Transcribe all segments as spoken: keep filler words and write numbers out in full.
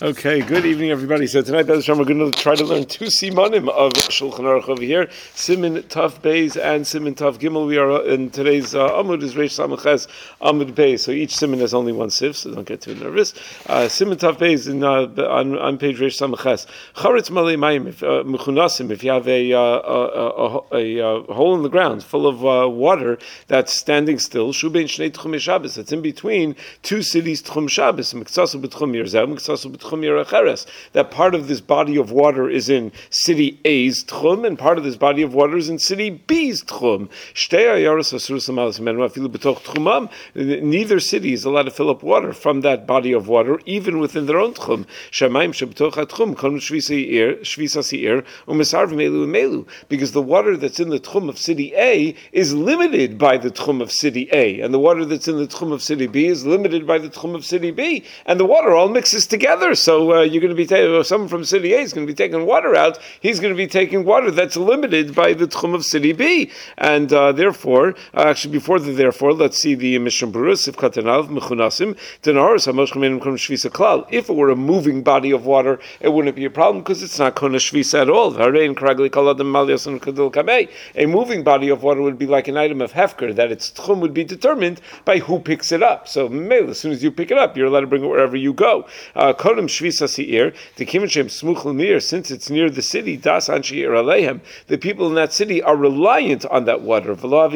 Okay, good evening, everybody. So tonight, Bez Hashem, we're going to try to learn two simanim of Shulchan Aruch over here, Siman Tav Beis and Siman Tav Gimel. We are in today's uh, Amud is Reish Samach Amud Beis. So each siman has only one sif, so don't get too nervous. Uh, Siman Tav Beis in, uh, on, on page Reish Samach. Charetz Malei Mayim, if uh, Mechunasim, if you have a, uh, a, a, a, a hole in the ground full of uh, water that's standing still, Shubein Shnei Tchumei Shabbos, it's in between two cities Tchum Shabbos, Miksasu B'Tchum Yerzeh, Miksasu B'Tchum that part of this body of water is in city A's tchum, and part of this body of water is in city B's tchum. Neither city is allowed to fill up water from that body of water, even within their own tchum. Because the water that's in the tchum of city A is limited by the tchum of city A, and the water that's in the tchum of city B is limited by the tchum of city B, and the water all mixes together. So uh, you're going to be taking, someone from city A is going to be taking water out. He's going to be taking water that's limited by the tchum of city B, and uh, therefore, uh, actually before the therefore, let's see the Mishnah Berurah Sif Katanav Mechunasim Denaris Hamosh Chamenim Kon Shvisa Klal. If it were a moving body of water, it wouldn't be a problem because it's not Kon Shvisa at all. A moving body of water would be like an item of hefker, that its tchum would be determined by who picks it up. So as soon as you pick it up, you're allowed to bring it wherever you go. Uh, Shvisa Seir, the Kimachem Smuch Lemir, since it's near the city, Das Anshi Alehem, the people in that city are reliant on that water.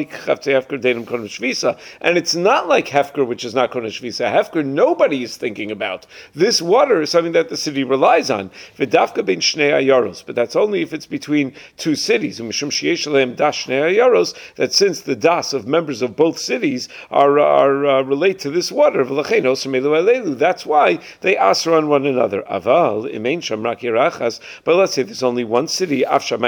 And it's not like Hefker, which is not Kodesh Shvisa. Hefker, nobody is thinking about. This water is something that the city relies on. V'dafka ben Shnei Ayaros, but that's only if it's between two cities. That since the das of members of both cities are are uh, relate to this water, that's why they answer on one another. Aval imein shamrak yerachas. But let's say there's only one city.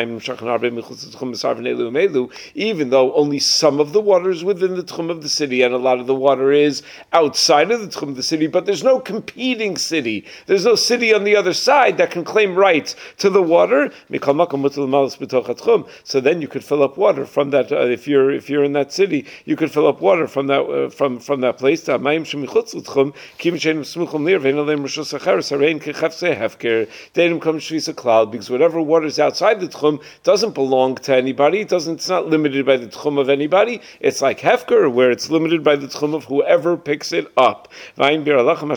Even though only some of the water is within the tchum of the city, and a lot of the water is outside of the tchum of the city, but there's no competing city. There's no city on the other side that can claim rights to the water. So then you could fill up water from that. Uh, if you're if you're in that city, you could fill up water from that uh, from from that place. Because whatever water is outside the tchum doesn't belong to anybody. It doesn't. It's not limited by the tchum of anybody. It's like hefker, where it's limited by the tchum of whoever picks it up. There are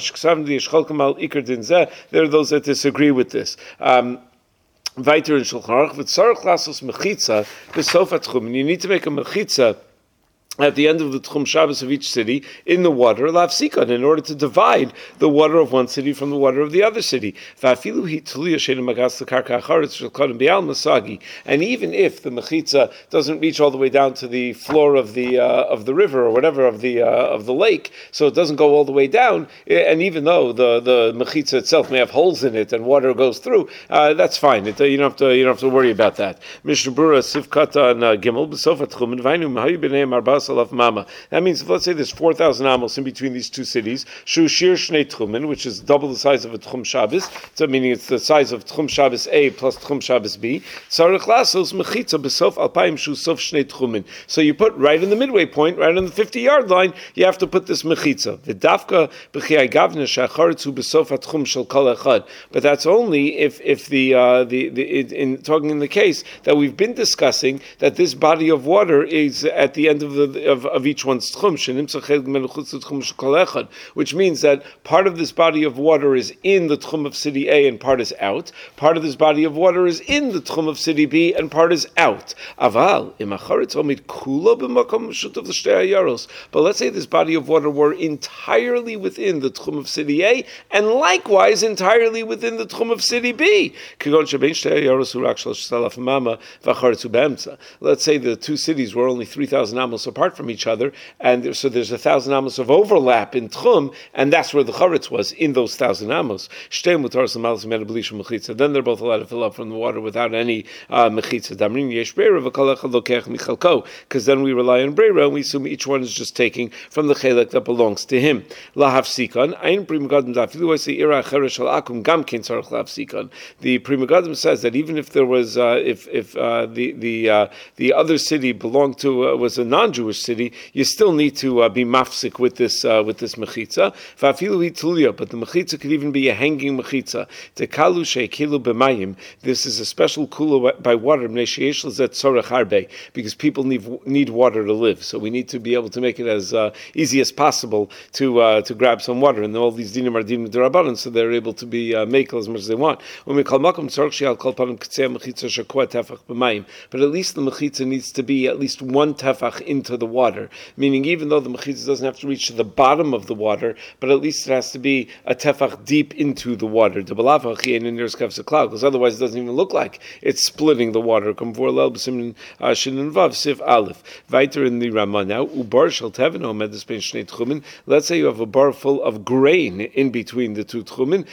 those that disagree with this. Um, Weiter in Shulchan Aruch, v'tzarich lasos mechitza b'sof hatchum, and you need to make a mechitza at the end of the Tchum Shabbos of each city, in the water, lafsikon, in order to divide the water of one city from the water of the other city. And even if the mechitza doesn't reach all the way down to the floor of the uh, of the river or whatever of the uh, of the lake, so it doesn't go all the way down, and even though the, the mechitza itself may have holes in it and water goes through, uh, that's fine. It, uh, you don't have to you don't have to worry about that. Mishnah Berurah Sivkata and Gimel b'sof hatchum and vainu mahayu b'neim arba. That means if let's say there's four thousand amos in between these two cities, shu shir shnei tchumen, which is double the size of a tchum Shabbos, so meaning it's the size of tchum Shabbos A plus tchum Shabbos B. Tzarich lasos mechitza b'sof alpayim shu sof shnei tchumen. So you put right in the midway point, right on the fifty-yard line, you have to put this mechitza. V'dafka b'chiyai gavna shacharitzu b'sof hatchum shel kol echad. But that's only if if the uh, the, the in, in talking in the case that we've been discussing, that this body of water is at the end of the Of, of each one's tchum, which means that part of this body of water is in the tchum of city A and part is out. Part of this body of water is in the tchum of city B and part is out. Aval, but let's say this body of water were entirely within the tchum of city A and likewise entirely within the tchum of city B. Let's say the two cities were only three thousand amos apart from each other, and so there's a thousand amos of overlap in tchum, and that's where the charetz was, in those thousand amos. Then they're both allowed to fill up from the water without any uh, mechitza. Because then we rely on breira, and we assume each one is just taking from the chelek that belongs to him. The Pri Megadim says that even if there was, uh, if if uh, the the uh, the other city belonged to uh, was a non-Jewish Jewish city, you still need to uh, be mafsik with this uh, with this mechitza. But the mechitza could even be a hanging mechitza. This is a special kula by water because people need need water to live. So we need to be able to make it as uh, easy as possible to uh, to grab some water. And all these dinim are dinim d'Rabbanan, so they're able to be uh, make as much as they want. But at least the mechitza needs to be at least one tefach into the water, meaning even though the mechitza doesn't have to reach to the bottom of the water, but at least it has to be a tefach deep into the water. Because otherwise it doesn't even look like it's splitting the water. Weiter in the Ramah now. Let's say you have a bar full of grain in between the two tchumin.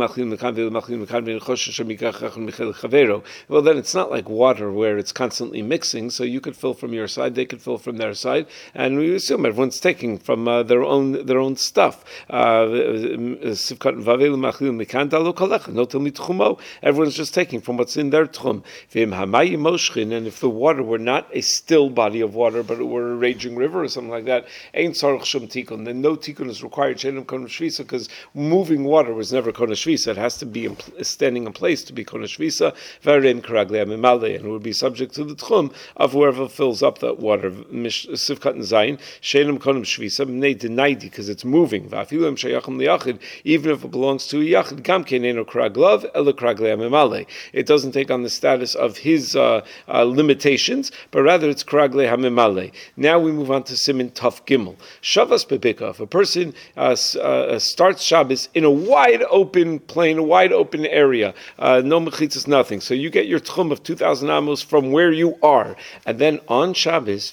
Well, then it's not like water where it's constantly mixing, so you could fill from your side, they could fill from their side, and we assume everyone's taking from uh, their own their own stuff. Everyone's just taking from what's in their tchum. And if the water were not a still body of water, but it were a raging river or something like that, then no tikkun is required, because moving water was never kona shvisa. It has to be in, standing in place to be kona shvisa, and it would be subject to the tchum of whoever fills up that water. Sivkat and Zayin, shenim konim shvisa, mnei denaidi, because it's moving. Even if it belongs to a yachid, gam keneno kraglav, ela kraglei hamimale. It doesn't take on the status of his uh, uh, limitations, but rather it's kraglei hamimale. Now we move on to Siman Tuf Gimel. Shavas bebika. If a person uh, uh, starts Shabbos in a wide open plain, a wide open area, uh, no mechitzas, nothing. So you get your tchum of two thousand amos from where you are, and then on Shabbos,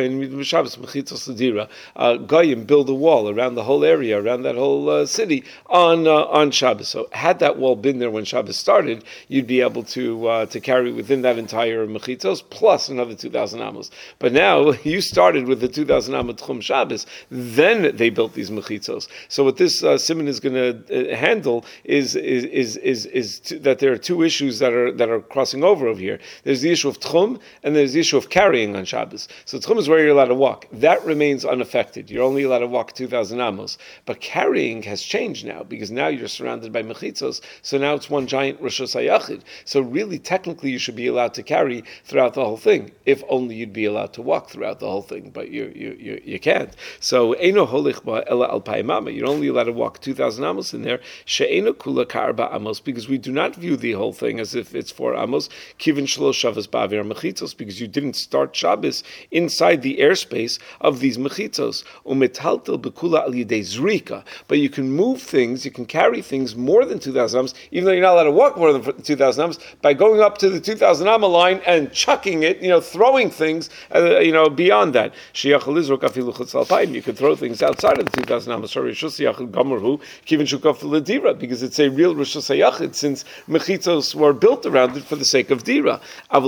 uh, Goyim build a wall around the whole area, around that whole uh, city on uh, on Shabbos. So had that wall been there when Shabbos started, you'd be able to uh, to carry within that entire mechitzos plus another two thousand amos. But now you started with the two thousand amos tchum Shabbos, then they built these mechitzos. So what this uh, siman is going to uh, handle is is is is, is to, that there are two issues that are that are crossing over over here. There's the issue of tchum and there's the issue of carrying on Shabbos. So tchum is where you're allowed to walk. That remains unaffected. You're only allowed to walk two thousand amos. But carrying has changed now because now you're surrounded by mechitzos. So now it's one giant Rosh Hashanah. So really, technically, you should be allowed to carry throughout the whole thing. If only you'd be allowed to walk throughout the whole thing, but you you you, you can't. So eino holich ba ela alpayim amos. You're only allowed to walk two thousand amos in there. She'eino kula karba amos, because we do not view the whole thing as if it's four amos. Kivin shelo Shabbos ba'avir mechitzos, because you didn't start Shabbos inside the airspace of these mechitzos. Umetaltel bekula al yidei zrika, but you can move things, you can carry things more than two thousand amos, even though you're not allowed to walk more than two thousand amos, by going up to the two thousand amma line and chucking it, you know, throwing things, uh, you know, beyond that. You could throw things outside of the two thousand amos, because it's a real Rosh Hashanah, since mechitzos were built around it for the sake of dira.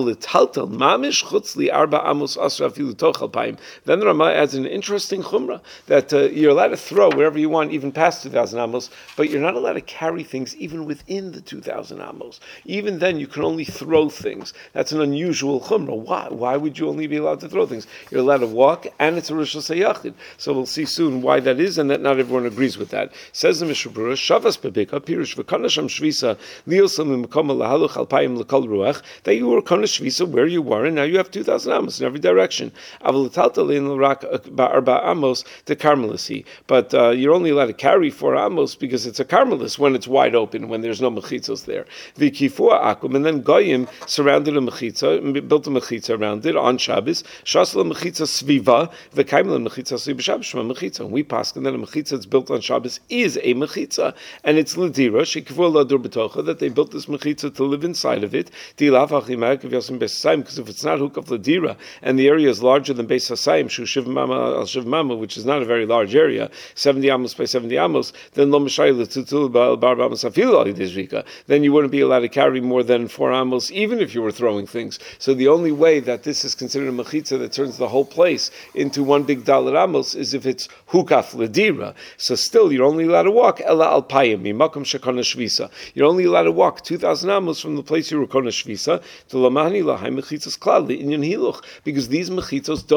Then the Ramah adds an interesting chumrah that uh, you're allowed to throw wherever you want, even past two thousand amos, but you're not allowed to carry things even within the two thousand amos. Even then, you can only throw things. That's an unusual chumrah. Why? Why would you only be allowed to throw things? You're allowed to walk, and it's a Rosh Hashanah. So we'll see soon why that is, and that not everyone agrees with that. Says the Mishnah Berurah, Shavas bebika pirush v'kanasham shvisa liosam l'mekama lahaluch alpayim l'kol ruach, that you were kanash shvisa where you were, and now you have two thousand amos in every direction. Aval l'talta lein l'rak ba'arba amos to karmelisi, but uh, you're only allowed to carry four amos because it's a karmelis when it's wide open, when there's no mechitzos there. V'kifua akum, and then goyim surrounded a mechitza, built a mechitza around it on Shabbos. Shasla mechitza sviva v'kaimel mechitza sviva Shabbos shema mechitza. And we paskin that a mechitza that's built on Shabbos is a mechitza, and it's l'dira shekivua ladur b'tocha, that they built this mechitza to live inside of it. Because if it's not hukaf l'dira and the area is larger than Beis Hasayim, shu shiv mama al shiv mama, which is not a very large area, seventy amos by seventy amos, then lo mishayil l'tutul ba'arba amos afil al yidei zrika. Then you wouldn't be allowed to carry more than four amos, even if you were throwing things. So the only way that this is considered a mechitza that turns the whole place into one big dalet amos is if it's hukaf l'dira. So still, you're only allowed to walk ela alpayim mimakom shekona shvisa. You're only allowed to walk two thousand amos from the place you were kona shvisa to lamahani lahay mechitzas klal inyan hiluch, because these mechitzos don't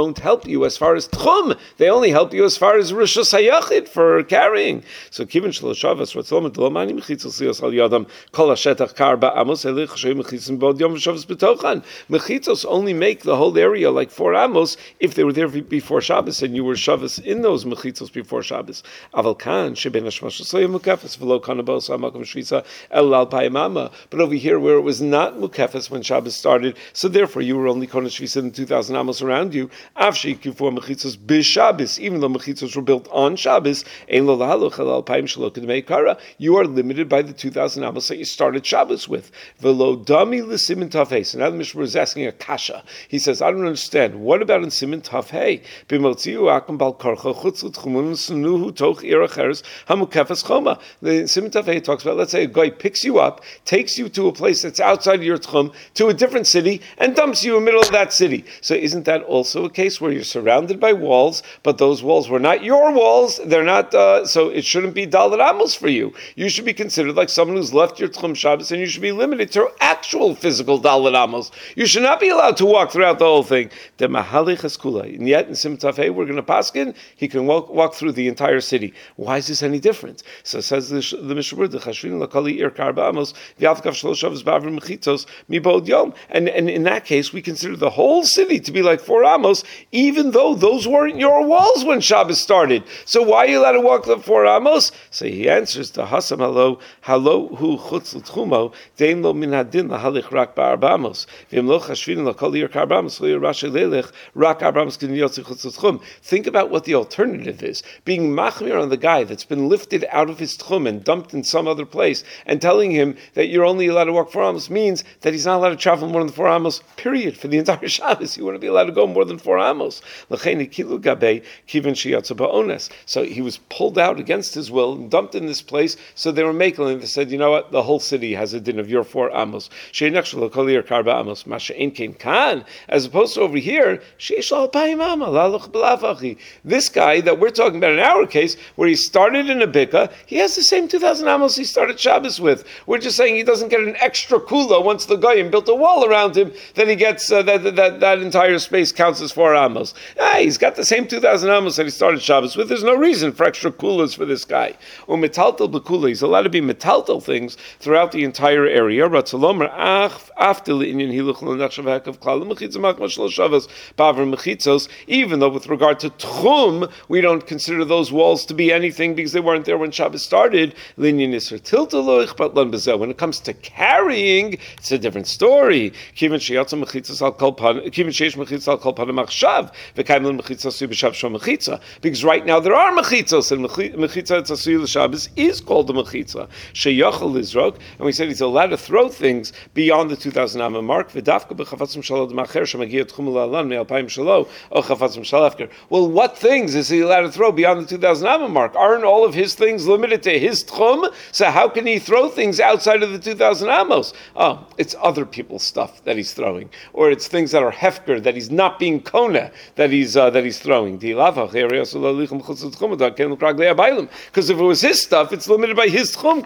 don't help you as far as tchum. They only help you as far as rishus hayachid for carrying. So kivin shelo shavas ratzom delomani mechitzos lios al yadam kol hashetach kar ba'amos elich shem mechitzim bod yom v'shavas betochan. Mechitzos only make the whole area like four amos if they were there before Shabbos and you were shavas in those mechitzos before Shabbos. Aval kan sheben hashmash soyim mukafes v'lo kanabos hamakom shvisa el al payimama. But over here where it was not mukafes when Shabbos started, so therefore you were only kodesh shvisa in two thousand amos around you. Afshi kifor mechitzos b'Shabbos, even though mechitzos were built on Shabbos, ein lo lahaloch el al payim shelo kedmei kara. You are limited by the two thousand amos that you started Shabbos with. V'lo dami l'simin tafei. So now the Mishnah is asking a kasha. He says, I don't understand. What about in simin tafei? B'motziu akum bal karcha chutz l'tchumun sunuhu toch ira cheres hamukefes choma. The simin tafei talks about, let's say a guy picks you up, takes you to a place that's outside of your tchum, to a different city, and dumps you in the middle of that city. So isn't that also a case where you're surrounded by walls, but those walls were not your walls? They're not, uh, so it shouldn't be dalet amos for you. You should be considered like someone who's left your tchum Shabbos, and you should be limited to actual physical dalet amos. You should not be allowed to walk throughout the whole thing. The mahalich haskula. And yet in Sim Tafei, we're going to paskin, he can walk, walk through the entire city. Why is this any different? So it says the, the Mishnah, the chashvin lakali ir karba amos, v'yavkav shlosh shavos ba'avrim mechitzos mibod yom. And and in that case, we consider the whole city to be like four amos, even though those weren't your walls when Shabbos started. So why are you allowed to walk the four amos? So he answers the hasam halo halo hu chutz l'tchumo dein lo min hadin lahalich rak ba'arba amos v'im lo chashvin lakali ir karba amos lo yirash leilech rak arba amos kin yotzi chutz l'tchum. Think about what the alternative is. Being machmir on the guy that's been lifted out of his tchum and dumped in some other place, and telling him that you're only allowed to walk four amos means that he's not allowed to travel more than four amos, period, for the entire Shabbos. He wouldn't be allowed to go more than four amos. So he was pulled out against his will and dumped in this place, so they were making him. They said, you know what, the whole city has a din of your four amos. As opposed to over here, this guy that we're talking about in our case, where he started in a bika, he has the same two thousand amos he started Shabbos with. We're just saying he doesn't get an extra kula once the guy built a wall around him, then he gets uh, that, that that entire space counts as four amos. Ah, he's got the same two thousand amos that he started Shabbos with. There's no reason for extra kulas for this guy. Or metaltel b'kula, he's allowed to be metaltel things throughout the entire area. Ratzalomer ach after inyan hiluch l'nachshavak of klal mechitzah makmash lo shavas ba'avar mechitzos. Even though with regard to tchum, we don't consider those walls to be anything because they weren't there when Shabbos started. Linyan isra tilteloich, but lan bezel. When it comes to carrying, it's a different story. Kivin sheyatza mechitzas al kol pan, kivin sheish mechitzas al kol panim achshav, v'kaim mechitzas yu b'shav shom mechitza. Because right now there are mechitzos, and mechitza tzasuy l'Shabbos is called the mechitza. Sheyachal izrok, and we said he's allowed to throw things beyond the two thousand amma mark. V'dafka b'chafatzim shalom d'macher shemagia tchum la'alan me'alpayim shalo o chafatzim shalafker. Well, what things is he allowed to throw beyond the two thousand amma mark? Aren't all of his things limited to his tchum? So how can he throw things outside of the two thousand amos? Oh, it's other people's stuff that he's throwing, or it's things that are hefker that he's not being kona that he's uh, that he's throwing. Because if it was his stuff, it's limited by his tchum.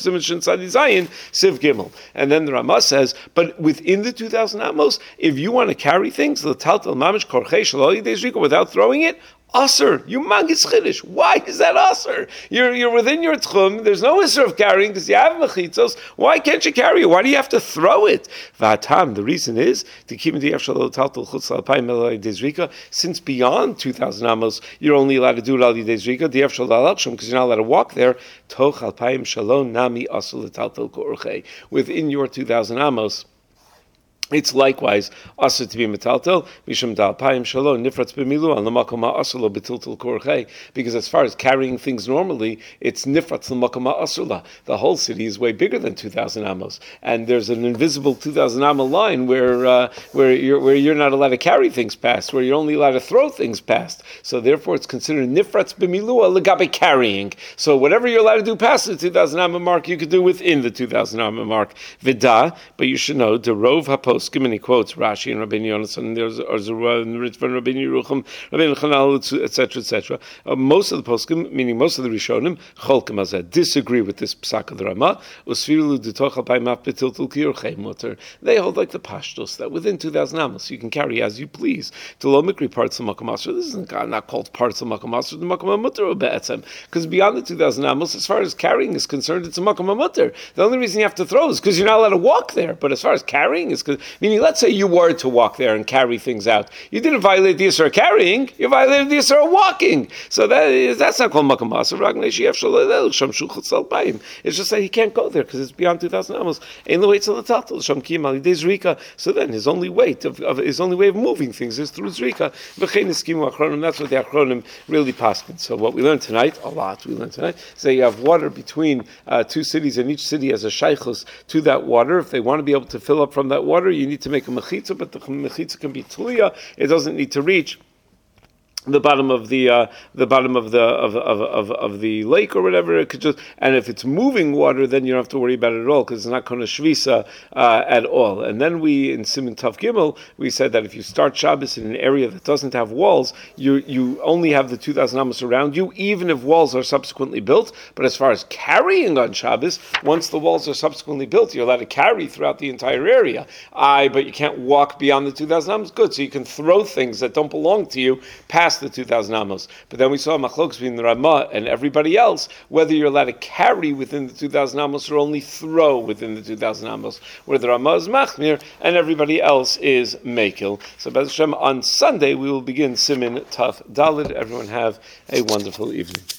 And then the Ramah says, but within the two thousand amos, if you want to carry things without throwing it, Aser, you mangis chiddush. Why is that aser? You're you're within your tchum. There's no issur of carrying because you have mechitzos. Why can't you carry it? Why do you have to throw it? V'atam. The reason is to keep the efshalo taltal chutz alpayim elay dezrika. Since beyond two thousand amos, you're only allowed to do it al dezrika. The efshalo alakshum because you're not allowed to walk there. Toch alpayim shalom nami asul taltal koorchei. Within your two thousand amos, it's likewise also to be metaltel mishum dalpayim shalom nifratz b'milu al l'makom ha'asula betiltel korchei, because as far as carrying things normally, it's nifratz l'makom ha'asula. The whole city is way bigger than two thousand amos, and there's an invisible two thousand amma line where uh, where you're where you're not allowed to carry things past, where you're only allowed to throw things past. So therefore, it's considered nifratz b'milu al l'gabe carrying. So whatever you're allowed to do past the two thousand amma mark, you could do within the two thousand amma mark. Vida, but you should know the rov hapos poskim, and he quotes Rashi and Rabbeinu Yonasan, and there's Arzura and Ritvan, Rabbeinu Yerucham, Rabbeinu Chanal, et cetera, et cetera. Uh, most of the poskim, meaning most of the Rishonim, Cholkim Azeh, disagree with this psak of the Ramah. Usfiru d'toch alpay maf betiltul kiyorchei muter. They hold like the Pashtos that within two thousand amos you can carry as you please. To lo mikri parts of Makom Asher. This is not called parts of Makom Asher. The Makom Muter be'etzem, because beyond the two thousand amos, as far as carrying is concerned, it's a Makom Muter. The only reason you have to throw is because you're not allowed to walk there. But as far as carrying is, meaning, let's say you were to walk there and carry things out, you didn't violate the Yisra of carrying, you violated the Yisra of walking. So that is, that's not called Makom Asher. It's just that he can't go there because it's beyond two thousand amos. So then his only weight of, of his only way of moving things is through Zrika. That's what the Achronim really paskin. So what we learned tonight, a lot we learned tonight, is that you have water between uh, two cities, and each city has a shaychus to that water. If they want to be able to fill up from that water, you need to make a mechitza, but the mechitza can be tliya. It doesn't need to reach the bottom of the uh, the bottom of the of, of of of the lake or whatever. It could just, and if it's moving water, then you don't have to worry about it at all because it's not going to shvisa uh, at all. And then we in Siman Tav Gimel we said that if you start Shabbos in an area that doesn't have walls, you you only have the two thousand amos around you, even if walls are subsequently built. But as far as carrying on Shabbos, once the walls are subsequently built, you're allowed to carry throughout the entire area. I but you can't walk beyond the two thousand amos. Good, so you can throw things that don't belong to you past the two thousand amos. But then we saw machlokes between the Ramah and everybody else, whether you're allowed to carry within the two thousand amos or only throw within the two thousand amos, where the Ramah is machmir and everybody else is mekil. So B'ez Hashem, on Sunday we will begin Siman Taf Dalid. Everyone have a wonderful evening.